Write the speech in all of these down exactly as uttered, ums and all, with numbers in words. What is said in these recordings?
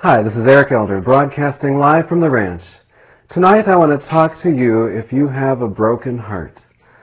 Hi, this is Eric Elder, broadcasting live from the ranch. Tonight I want to talk to you if you have a broken heart.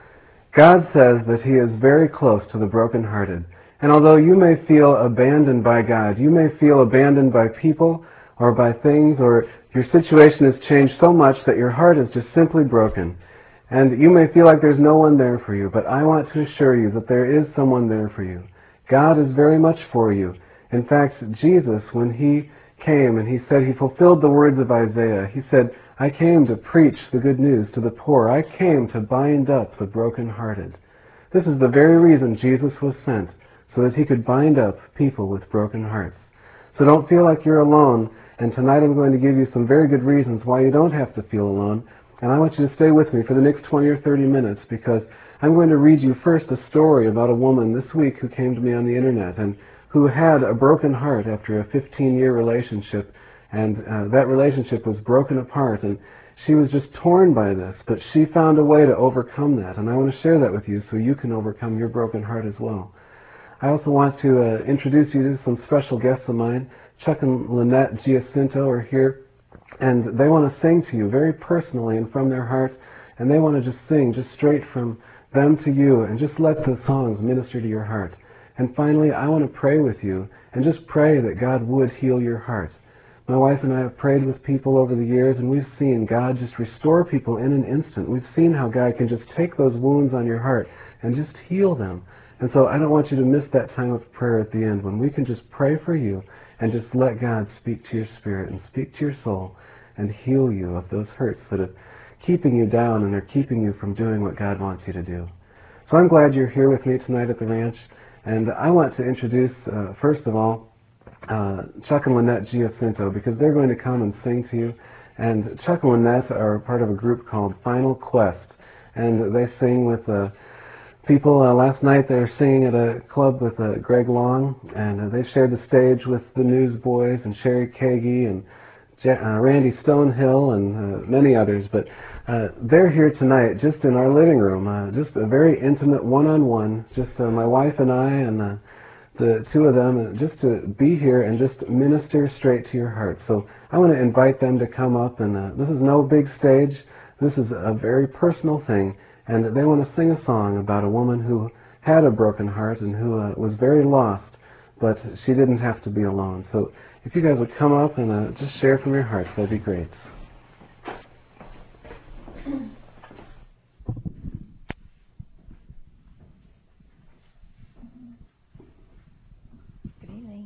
God says that He is very close to the brokenhearted. And although you may feel abandoned by God, you may feel abandoned by people or by things, or your situation has changed so much that your heart is just simply broken. And you may feel like there's no one there for you, but I want to assure you that there is someone there for you. God is very much for you. In fact, Jesus, when He came and He said He fulfilled the words of Isaiah, He said, I came to preach the good news to the poor. I came to bind up the brokenhearted. This is the very reason Jesus was sent, so that He could bind up people with broken hearts. So don't feel like you're alone, and tonight I'm going to give you some very good reasons why you don't have to feel alone. And I want you to stay with me for the next twenty or thirty minutes, because I'm going to read you first a story about a woman this week who came to me on the internet and who had a broken heart after a fifteen-year relationship, and uh, that relationship was broken apart, and she was just torn by this, but she found a way to overcome that, and I want to share that with you so you can overcome your broken heart as well. I also want to uh, introduce you to some special guests of mine. Chuck and Lynette Giacinto are here, and they want to sing to you very personally and from their heart, and they want to just sing just straight from them to you, and just let the songs minister to your heart. And finally, I want to pray with you and just pray that God would heal your heart. My wife and I have prayed with people over the years, and we've seen God just restore people in an instant. We've seen how God can just take those wounds on your heart and just heal them. And so I don't want you to miss that time of prayer at the end when we can just pray for you and just let God speak to your spirit and speak to your soul and heal you of those hurts that are keeping you down and are keeping you from doing what God wants you to do. So I'm glad you're here with me tonight at the ranch. And I want to introduce, uh, first of all, uh, Chuck and Lynette Giacinto, because they're going to come and sing to you. And Chuck and Lynette are part of a group called Final Quest, and they sing with uh, people. Uh, last night they were singing at a club with uh, Greg Long, and uh, they shared the stage with the Newsboys and Sherry Kagi and Ja- uh, Randy Stonehill and uh, many others. But Uh, they're here tonight just in our living room, uh, just a very intimate one-on-one, just uh, my wife and I and uh, the two of them, uh, just to be here and just minister straight to your heart. So I want to invite them to come up, and uh, this is no big stage. This is a very personal thing, and they want to sing a song about a woman who had a broken heart and who uh, was very lost, but she didn't have to be alone. So if you guys would come up and uh, just share from your hearts, that'd be great. Good evening.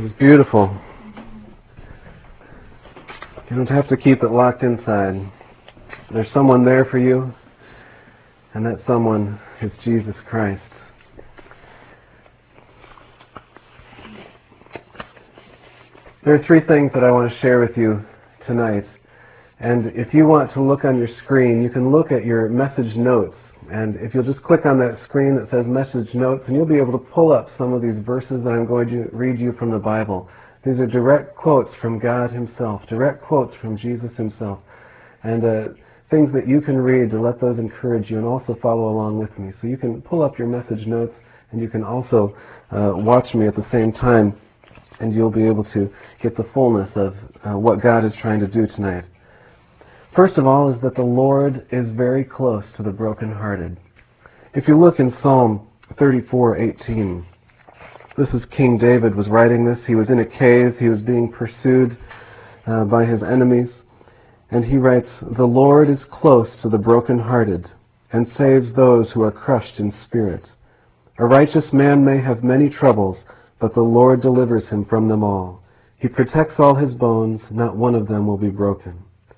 is beautiful. You don't have to keep it locked inside. There's someone there for you, and that someone is Jesus Christ. There are three things that I want to share with you tonight. And if you want to look on your screen, you can look at your message notes. And if you'll just click on that screen that says message notes, and you'll be able to pull up some of these verses that I'm going to read you from the Bible. These are direct quotes from God himself, direct quotes from Jesus himself. And uh, things that you can read to let those encourage you and also follow along with me. So you can pull up your message notes, and you can also uh, watch me at the same time, and you'll be able to get the fullness of uh, what God is trying to do tonight. First of all is that the Lord is very close to the brokenhearted. If you look in Psalm thirty-four eighteen, this is King David was writing this. He was in a cave. He was being pursued uh, by his enemies. And he writes, "The Lord is close to the brokenhearted and saves those who are crushed in spirit. A righteous man may have many troubles, but the Lord delivers him from them all. He protects all his bones. Not one of them will be broken."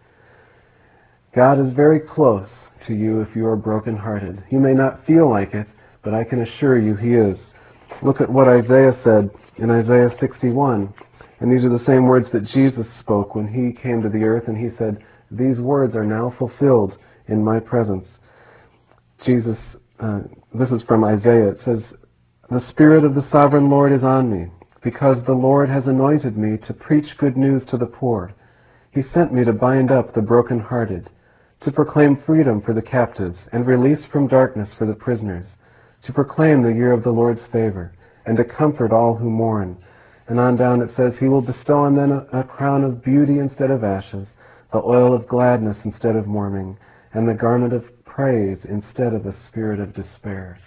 God is very close to you if you are brokenhearted. You may not feel like it, but I can assure you he is. Look at what Isaiah said in Isaiah sixty-one. And these are the same words that Jesus spoke when he came to the earth, and he said, "These words are now fulfilled in my presence." Jesus, uh, this is from Isaiah. It says, "The Spirit of the Sovereign Lord is on me, because the Lord has anointed me to preach good news to the poor. He sent me to bind up the brokenhearted, to proclaim freedom for the captives and release from darkness for the prisoners, to proclaim the year of the Lord's favor, and to comfort all who mourn." And on down it says, "He will bestow on them a, a crown of beauty instead of ashes, the oil of gladness instead of mourning, and the garment of praise instead of the spirit of despair."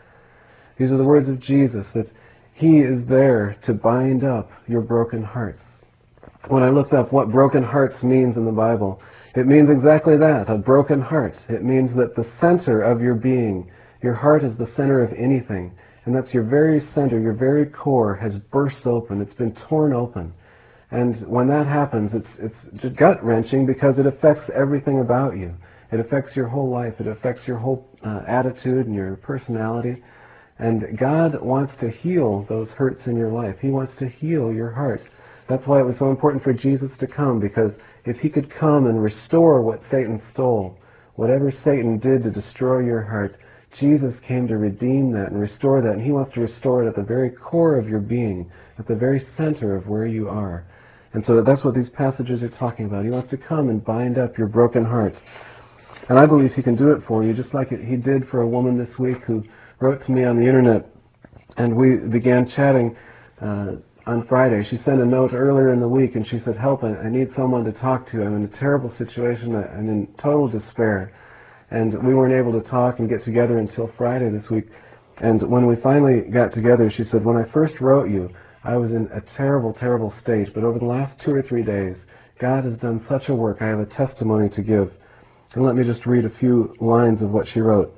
These are the words of Jesus, that he is there to bind up your broken hearts. When I looked up what broken hearts means in the Bible, it means exactly that, a broken heart. It means that the center of your being, your heart is the center of anything, and that's your very center, your very core has burst open. It's been torn open. And when that happens, it's it's gut-wrenching because it affects everything about you. It affects your whole life. It affects your whole uh, attitude and your personality. And God wants to heal those hurts in your life. He wants to heal your heart. That's why it was so important for Jesus to come, because if he could come and restore what Satan stole, whatever Satan did to destroy your heart, Jesus came to redeem that and restore that, and he wants to restore it at the very core of your being, at the very center of where you are. And so that's what these passages are talking about. He wants to come and bind up your broken heart. And I believe he can do it for you, just like it, he did for a woman this week who wrote to me on the internet, and we began chatting uh, on Friday. She sent a note earlier in the week, and she said, "Help, I need someone to talk to. I'm in a terrible situation. I'm in total despair." And we weren't able to talk and get together until Friday this week. And when we finally got together, she said, "When I first wrote you, I was in a terrible, terrible state. But over the last two or three days, God has done such a work. I have a testimony to give." And let me just read a few lines of what she wrote.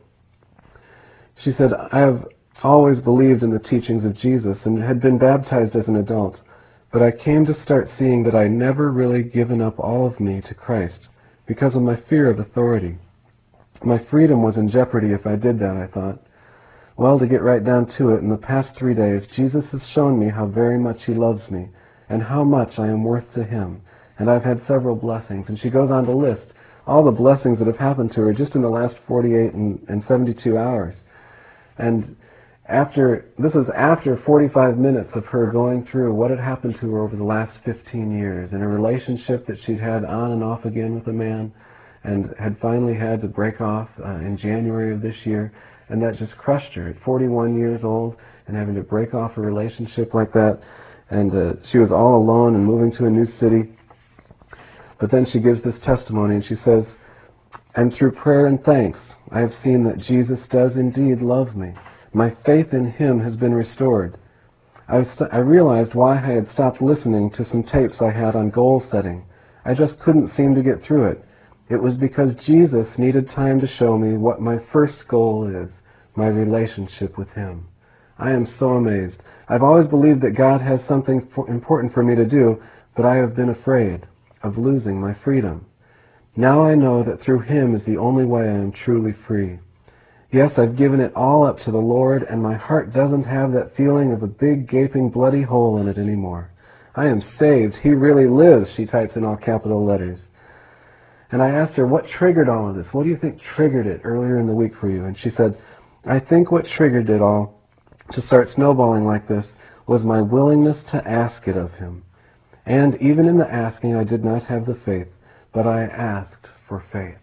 She said, "I have always believed in the teachings of Jesus and had been baptized as an adult, but I came to start seeing that I never really given up all of me to Christ because of my fear of authority. My freedom was in jeopardy if I did that, I thought. Well, to get right down to it, in the past three days, Jesus has shown me how very much he loves me and how much I am worth to him, and I've had several blessings." And she goes on to list all the blessings that have happened to her just in the last forty-eight and, and seventy-two hours. And After this is after forty-five minutes of her going through what had happened to her over the last fifteen years in a relationship that she'd had on and off again with a man, and had finally had to break off uh, in January of this year, and that just crushed her at forty-one years old and having to break off a relationship like that. And uh, she was all alone and moving to a new city. But then she gives this testimony, and she says, "And through prayer and thanks, I have seen that Jesus does indeed love me. My faith in him has been restored. I, st- I realized why I had stopped listening to some tapes I had on goal setting. I just couldn't seem to get through it. It was because Jesus needed time to show me what my first goal is, my relationship with him." I am so amazed. I've always believed that God has something for, important for me to do, but I have been afraid of losing my freedom. Now I know that through Him is the only way I am truly free. Yes, I've given it all up to the Lord, and my heart doesn't have that feeling of a big, gaping, bloody hole in it anymore. I am saved. He really lives, she types in all capital letters. And I asked her, what triggered all of this? What do you think triggered it earlier in the week for you? And she said, I think what triggered it all to start snowballing like this was my willingness to ask it of Him. And even in the asking, I did not have the faith, but I asked for faith.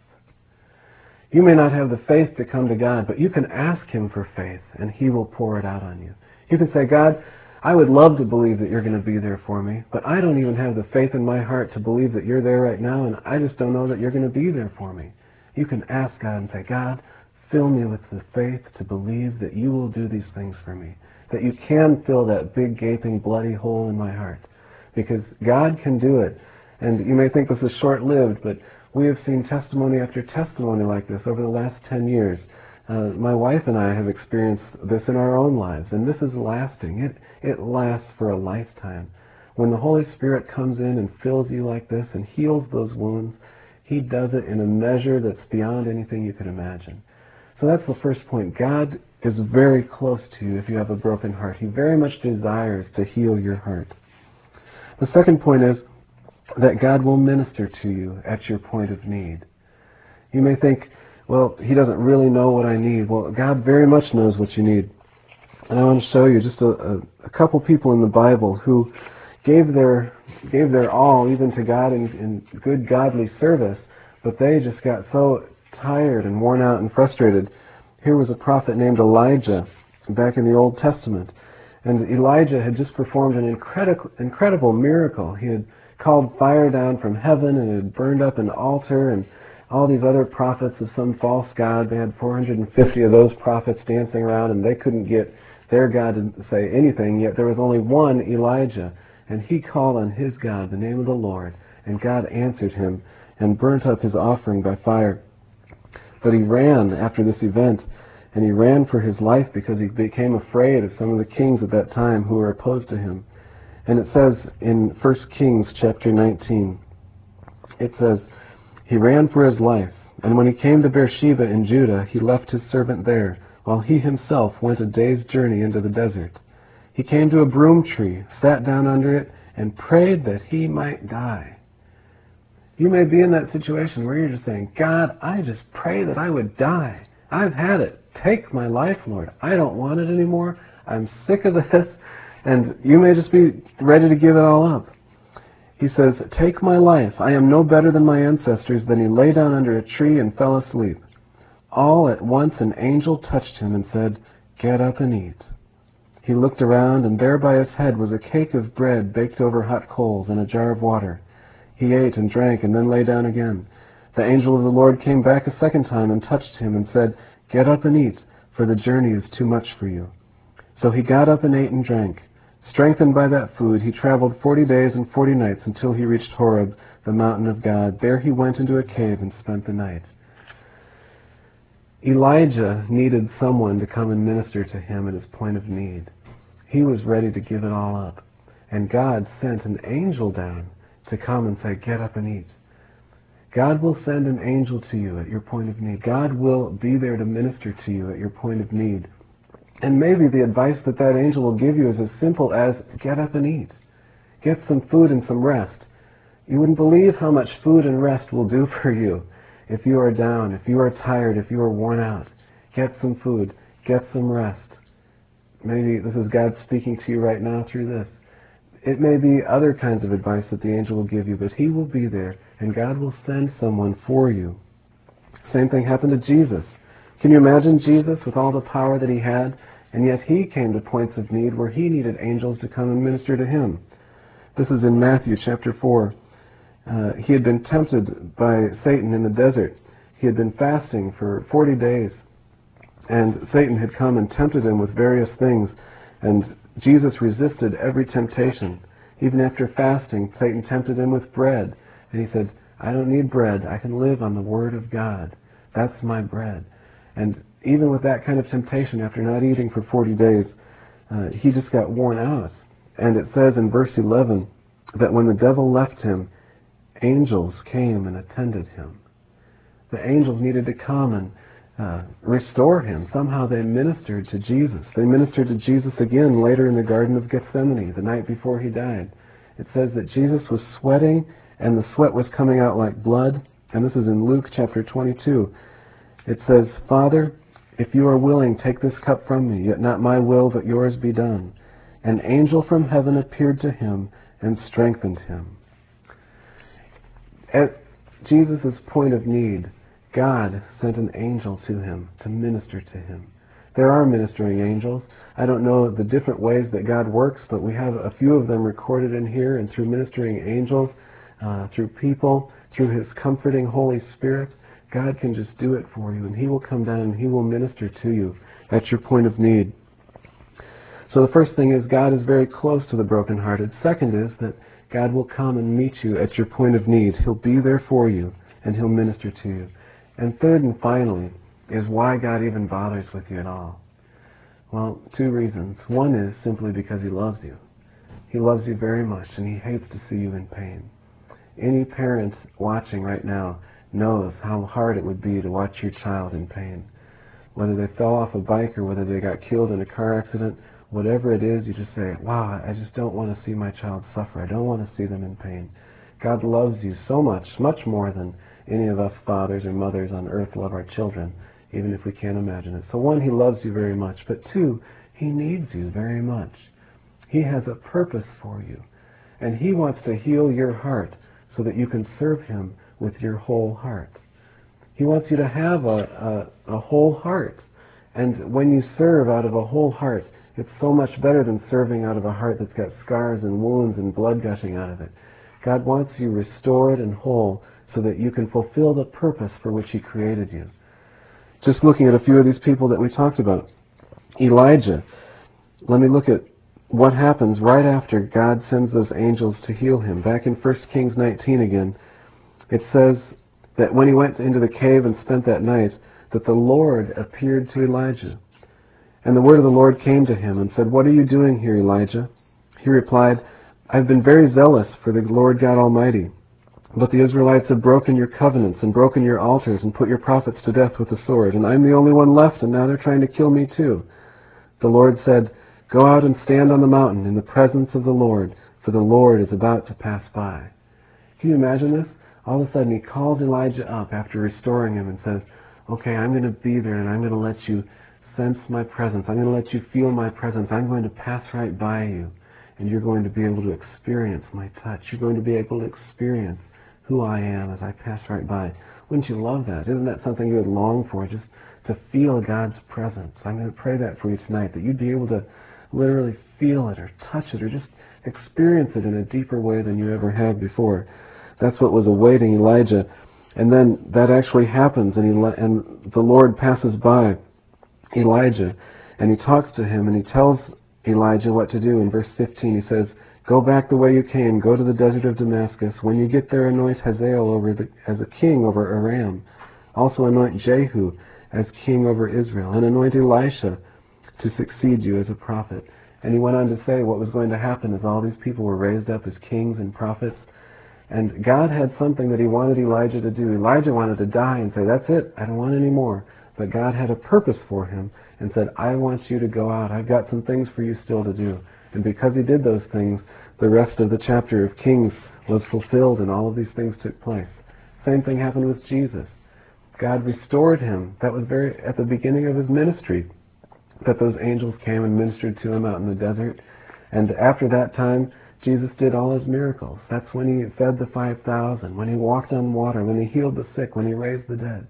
You may not have the faith to come to God, but you can ask Him for faith, and He will pour it out on you. You can say, God, I would love to believe that you're going to be there for me, but I don't even have the faith in my heart to believe that you're there right now, and I just don't know that you're going to be there for me. You can ask God and say, God, fill me with the faith to believe that you will do these things for me, that you can fill that big, gaping, bloody hole in my heart, because God can do it. And you may think this is short-lived, but we have seen testimony after testimony like this over the last ten years. Uh, my wife and I have experienced this in our own lives, and this is lasting. It, it lasts for a lifetime. When the Holy Spirit comes in and fills you like this and heals those wounds, He does it in a measure that's beyond anything you could imagine. So that's the first point. God is very close to you if you have a broken heart. He very much desires to heal your heart. The second point is that God will minister to you at your point of need. You may think, well, He doesn't really know what I need. Well, God very much knows what you need. And I want to show you just a, a, a couple people in the Bible who gave their gave their all, even to God, in, in good godly service, but they just got so tired and worn out and frustrated. Here was a prophet named Elijah back in the Old Testament. And Elijah had just performed an incredible, incredible miracle. He had called fire down from heaven and had burned up an altar, and all these other prophets of some false god. They had four hundred fifty of those prophets dancing around, and they couldn't get their God to say anything, yet there was only one Elijah, and he called on his God, the name of the Lord, and God answered him and burnt up his offering by fire. But he ran after this event, and he ran for his life because he became afraid of some of the kings at that time who were opposed to him. And it says in First Kings chapter nineteen, it says, he ran for his life, and when he came to Beersheba in Judah, he left his servant there, while he himself went a day's journey into the desert. He came to a broom tree, sat down under it, and prayed that he might die. You may be in that situation where you're just saying, God, I just pray that I would die. I've had it. Take my life, Lord. I don't want it anymore. I'm sick of this. And you may just be ready to give it all up. He says, take my life. I am no better than my ancestors. Then he lay down under a tree and fell asleep. All at once an angel touched him and said, get up and eat. He looked around, and there by his head was a cake of bread baked over hot coals and a jar of water. He ate and drank and then lay down again. The angel of the Lord came back a second time and touched him and said, get up and eat, for the journey is too much for you. So he got up and ate and drank. Strengthened by that food, he traveled forty days and forty nights until he reached Horeb, the mountain of God. There he went into a cave and spent the night. Elijah needed someone to come and minister to him at his point of need. He was ready to give it all up. And God sent an angel down to come and say, get up and eat. God will send an angel to you at your point of need. God will be there to minister to you at your point of need. And maybe the advice that that angel will give you is as simple as, get up and eat. Get some food and some rest. You wouldn't believe how much food and rest will do for you. If you are down, if you are tired, if you are worn out, get some food, get some rest. Maybe this is God speaking to you right now through this. It may be other kinds of advice that the angel will give you, but he will be there, and God will send someone for you. Same thing happened to Jesus. Can you imagine Jesus with all the power that he had, and yet he came to points of need where he needed angels to come and minister to him? This is in Matthew chapter four. Uh, he had been tempted by Satan in the desert. He had been fasting for forty days. And Satan had come and tempted him with various things. And Jesus resisted every temptation. Even after fasting, Satan tempted him with bread. And he said, I don't need bread. I can live on the Word of God. That's my bread. And even with that kind of temptation, after not eating for forty days, uh, he just got worn out. And it says in verse eleven that when the devil left him, angels came and attended him. The angels needed to come and uh, restore him. Somehow they ministered to Jesus. They ministered to Jesus again later in the Garden of Gethsemane, the night before he died. It says that Jesus was sweating, and the sweat was coming out like blood. And this is in Luke chapter twenty-two. It says, "Father, if you are willing, take this cup from me, yet not my will, but yours be done." An angel from heaven appeared to him and strengthened him. At Jesus' point of need, God sent an angel to him to minister to him. There are ministering angels. I don't know the different ways that God works, but we have a few of them recorded in here, and through ministering angels, uh, through people, through his comforting Holy Spirit, God can just do it for you, and he will come down and he will minister to you at your point of need. So the first thing is God is very close to the brokenhearted. Second is that God will come and meet you at your point of need. He'll be there for you, and he'll minister to you. And third and finally is why God even bothers with you at all. Well, two reasons. One is simply because he loves you. He loves you very much, and he hates to see you in pain. Any parent watching right now knows how hard it would be to watch your child in pain. Whether they fell off a bike or whether they got killed in a car accident, whatever it is, you just say, wow, I just don't want to see my child suffer. I don't want to see them in pain. God loves you so much, much more than any of us fathers or mothers on earth love our children, even if we can't imagine it. So one, he loves you very much, but two, he needs you very much. He has a purpose for you, and he wants to heal your heart so that you can serve him with your whole heart. He wants you to have a, a, a whole heart, and when you serve out of a whole heart, it's so much better than serving out of a heart that's got scars and wounds and blood gushing out of it. God wants you restored and whole so that you can fulfill the purpose for which he created you. Just looking at a few of these people that we talked about. Elijah. Let me look at what happens right after God sends those angels to heal him. Back in First Kings nineteen again, it says that when he went into the cave and spent that night, that the Lord appeared to Elijah. And the word of the Lord came to him and said, "What are you doing here, Elijah?" He replied, "I've been very zealous for the Lord God Almighty. But the Israelites have broken your covenants and broken your altars and put your prophets to death with the sword, and I'm the only one left, and now they're trying to kill me too." The Lord said, "Go out and stand on the mountain in the presence of the Lord, for the Lord is about to pass by." Can you imagine this? All of a sudden he calls Elijah up after restoring him and says, "Okay, I'm going to be there, and I'm going to let you sense my presence. I'm going to let you feel my presence. I'm going to pass right by you, and you're going to be able to experience my touch. You're going to be able to experience who I am as I pass right by." Wouldn't you love that? Isn't that something you would long for, just to feel God's presence? I'm going to pray that for you tonight, that you'd be able to literally feel it or touch it or just experience it in a deeper way than you ever have before. That's what was awaiting Elijah. And then that actually happens, and, he, and the Lord passes by Elijah, and he talks to him, and he tells Elijah what to do. In verse fifteen, he says, "Go back the way you came. Go to the desert of Damascus. When you get there, anoint Hazael over the, as a king over Aram. Also anoint Jehu as king over Israel, and anoint Elisha to succeed you as a prophet." And he went on to say what was going to happen is all these people were raised up as kings and prophets. And God had something that he wanted Elijah to do. Elijah wanted to die and say, "That's it, I don't want any more." But God had a purpose for him and said, "I want you to go out. I've got some things for you still to do." And because he did those things, the rest of the chapter of Kings was fulfilled and all of these things took place. Same thing happened with Jesus. God restored him. That was very at the beginning of his ministry, that those angels came and ministered to him out in the desert. And after that time, Jesus did all his miracles. That's when he fed the five thousand, when he walked on water, when he healed the sick, when he raised the dead.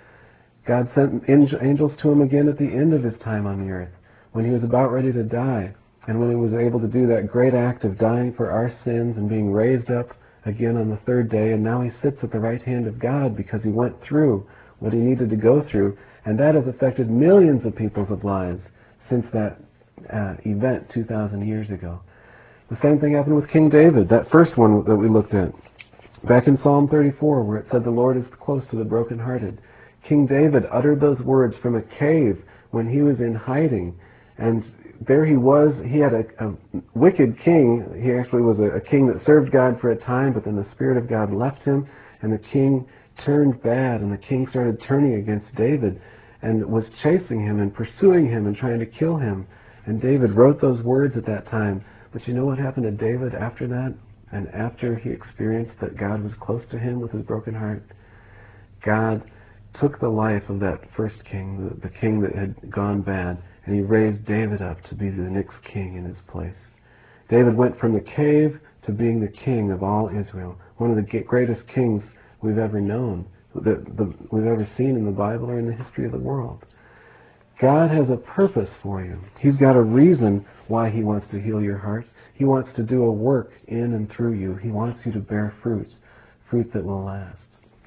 God sent angels to him again at the end of his time on the earth, when he was about ready to die, and when he was able to do that great act of dying for our sins and being raised up again on the third day. And now he sits at the right hand of God because he went through what he needed to go through, and that has affected millions of people's lives since that uh, event two thousand years ago. The same thing happened with King David, that first one that we looked at. Back in Psalm thirty-four, where it said, "The Lord is close to the brokenhearted." King David uttered those words from a cave when he was in hiding, and there he was. He had a, a wicked king. He actually was a, a king that served God for a time, but then the Spirit of God left him, and the king turned bad, and the king started turning against David and was chasing him and pursuing him and trying to kill him. And David wrote those words at that time. But you know what happened to David after that? And after he experienced that God was close to him with his broken heart, God took the life of that first king, the, the king that had gone bad, and he raised David up to be the next king in his place. David went from the cave to being the king of all Israel, one of the greatest kings we've ever known, that the, we've ever seen in the Bible or in the history of the world. God has a purpose for you. He's got a reason why he wants to heal your heart. He wants to do a work in and through you. He wants you to bear fruit, fruit that will last.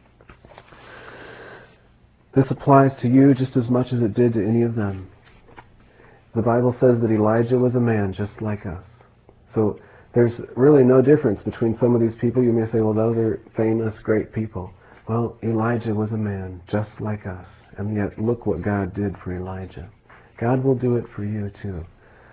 This applies to you just as much as it did to any of them. The Bible says that Elijah was a man just like us. So there's really no difference between some of these people. You may say, well, those are famous, great people. Well, Elijah was a man just like us. And yet, look what God did for Elijah. God will do it for you too.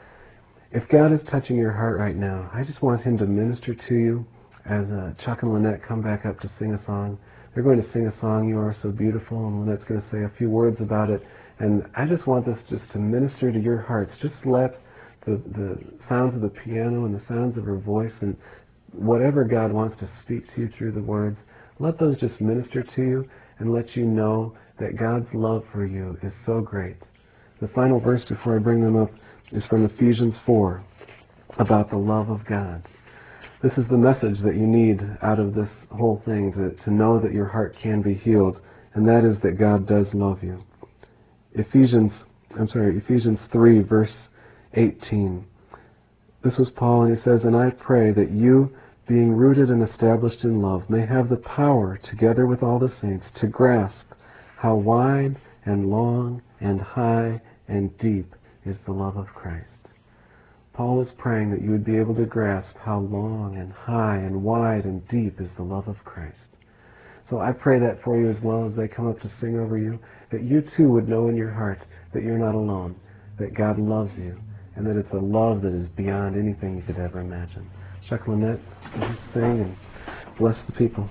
If God is touching your heart right now, I just want him to minister to you as uh, Chuck and Lynette come back up to sing a song. They're going to sing a song, You Are So Beautiful, and Lynette's going to say a few words about it. And I just want this just to minister to your hearts. Just let the, the sounds of the piano and the sounds of her voice and whatever God wants to speak to you through the words, let those just minister to you and let you know that God's love for you is so great. The final verse before I bring them up is from Ephesians four, about the love of God. This is the message that you need out of this whole thing, to, to know that your heart can be healed, and that is that God does love you. Ephesians, I'm sorry, Ephesians three, verse eighteen. This was Paul, and he says, And I pray that you, being rooted and established in love, may have the power, together with all the saints, to grasp how wide and long and high and deep is the love of Christ. Paul is praying that you would be able to grasp how long and high and wide and deep is the love of Christ. So I pray that for you as well as they come up to sing over you, that you too would know in your heart that you're not alone, that God loves you, and that it's a love that is beyond anything you could ever imagine. Chuck, Lynette, would you sing and bless the people?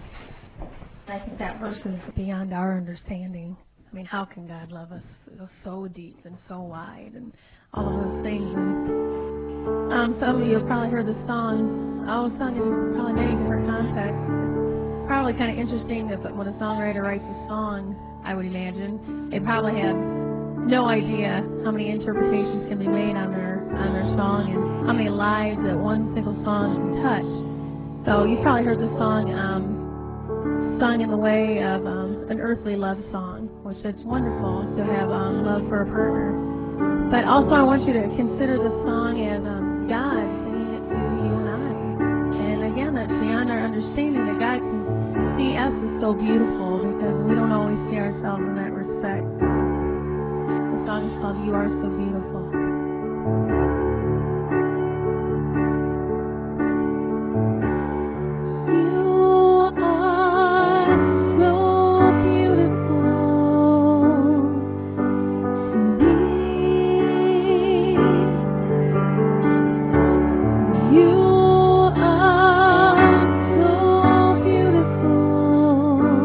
I think that verse is beyond our understanding. I mean, how can God love us so deep and so wide and all of those things? And um, some of you have probably heard the song. I was sung in probably many different contexts. It's probably kind of interesting that when a songwriter writes a song, I would imagine, they probably have no idea how many interpretations can be made on their on their song and how many lives that one single song can touch. So you've probably heard the song um, sung in the way of um, an earthly love song, which it's wonderful to have um, love for a partner. But also I want you to consider the song as um, God singing it to you and I. And again, that's beyond our understanding, that God can see us as so beautiful, because we don't always see ourselves in that respect. The song is called You Are So Beautiful.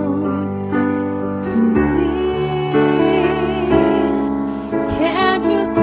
Can you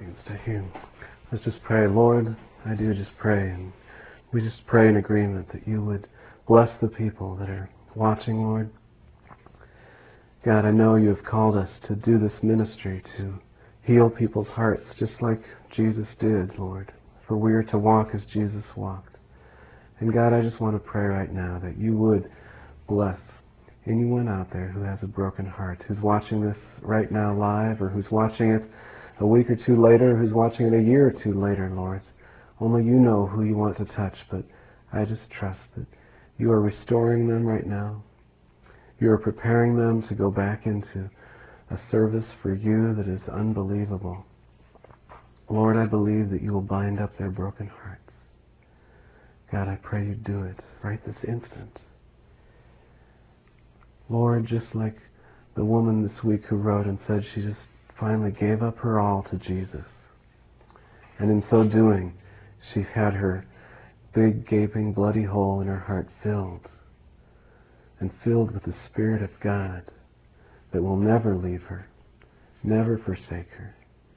means to you. Let's just pray. Lord, I do just pray, and we just pray in agreement that you would bless the people that are watching, Lord. God, I know you have called us to do this ministry, to heal people's hearts, just like Jesus did, Lord. For we are to walk as Jesus walked. And God, I just want to pray right now that you would bless anyone out there who has a broken heart, who's watching this right now live, or who's watching it a week or two later, who's watching it a year or two later, Lord. Only you know who you want to touch, but I just trust that you are restoring them right now. You are preparing them to go back into a service for you that is unbelievable. Lord, I believe that you will bind up their broken hearts. God, I pray you do it right this instant. Lord, just like the woman this week who wrote and said she just finally gave up her all to Jesus. And in so doing, she had her big, gaping, bloody hole in her heart filled, and filled with the Spirit of God that will never leave her, never forsake her.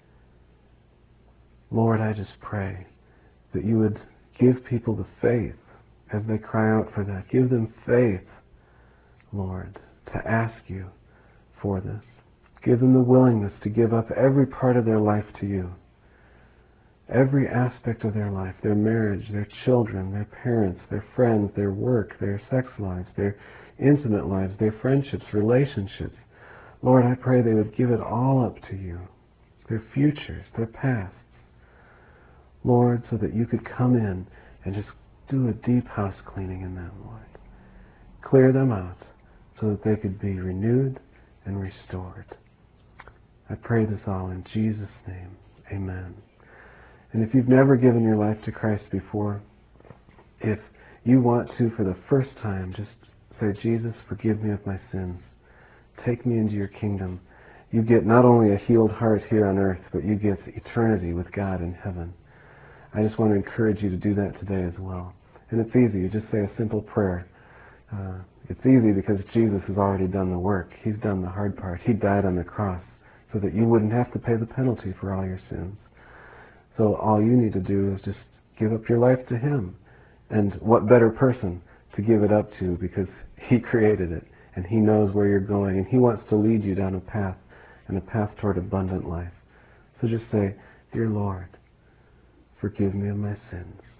Lord, I just pray that you would give people the faith as they cry out for that. Give them faith, Lord, to ask you for this. Give them the willingness to give up every part of their life to you. Every aspect of their life, their marriage, their children, their parents, their friends, their work, their sex lives, their intimate lives, their friendships, relationships. Lord, I pray they would give it all up to you, their futures, their pasts. Lord, so that you could come in and just do a deep house cleaning in them, Lord. Clear them out so that they could be renewed and restored. I pray this all in Jesus' name. Amen. And if you've never given your life to Christ before, if you want to for the first time, just say, Jesus, forgive me of my sins. Take me into your kingdom. You get not only a healed heart here on earth, but you get eternity with God in heaven. I just want to encourage you to do that today as well. And it's easy. You just say a simple prayer. Uh, it's easy because Jesus has already done the work. He's done the hard part. He died on the cross so that you wouldn't have to pay the penalty for all your sins. So all you need to do is just give up your life to him. And what better person to give it up to, because he created it and he knows where you're going and he wants to lead you down a path, and a path toward abundant life. So just say, Dear Lord, forgive me of my sins.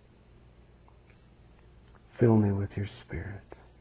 Fill me with your Spirit.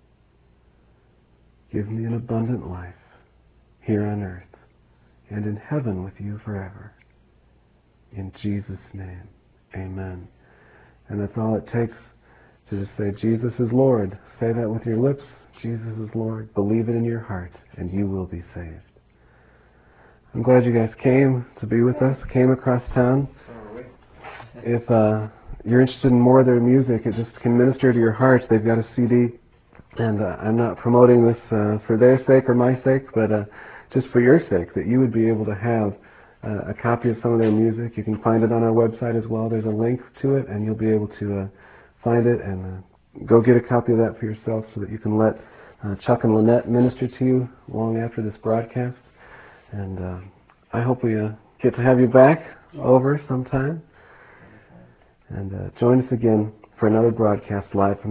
Give me an abundant life here on earth and in heaven with you forever. In Jesus' name, amen. And that's all it takes to just say, Jesus is Lord. Say that with your lips, Jesus is Lord. Believe it in your heart, and you will be saved. I'm glad you guys came to be with us, came across town. If uh, you're interested in more of their music, it just can minister to your heart. They've got a C D, and uh, I'm not promoting this uh, for their sake or my sake, but uh, just for your sake, that you would be able to have uh, a copy of some of their music. You can find it on our website as well. There's a link to it, and you'll be able to uh, find it and uh, go get a copy of that for yourself so that you can let uh, Chuck and Lynette minister to you long after this broadcast. And uh, I hope we uh, get to have you back over sometime. And uh, join us again for another broadcast live from